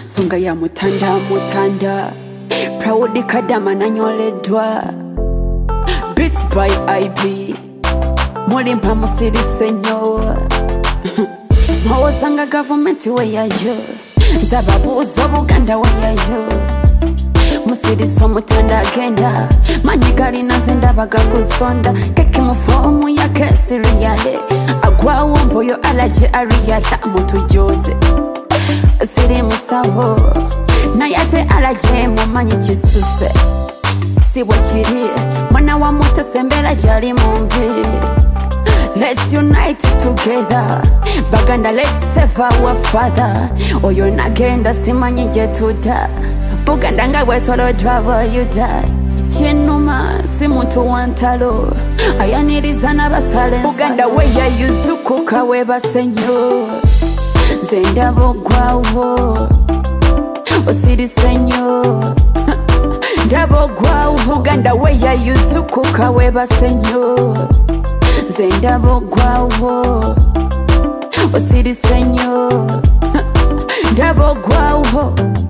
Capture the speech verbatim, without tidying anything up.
songa ya mutanda mutanda proud kadama nanyoledwa beats by I B Mulimpa musiri senyo Mwawazanga government we yayo Zababuzo Buganda we yayo Musiri so mutanda agenda Manyigari nazenda bagagusonda Keki mufomu ya kesi riyale Agwa wombo yo alaji ariyata mutujoze Siri musawo Na yate alaji mumanyi chisuse Siwa chiri Mwana wa muta sembela jari mumbi Let's unite together Baganda let's save our father Oyo nagenda simanyi jetuda Buganda nga wetolo travel you die Chinuma si muntu wantalo Ayaniriza na basale Buganda weya yuzuku kawe basenyo Zenda bogwawo Osiri senyo Ndabo gwawo Buganda weya yuzuku kawe basenyo Zenda bogwawo Osiri senyo Ndabo gwawo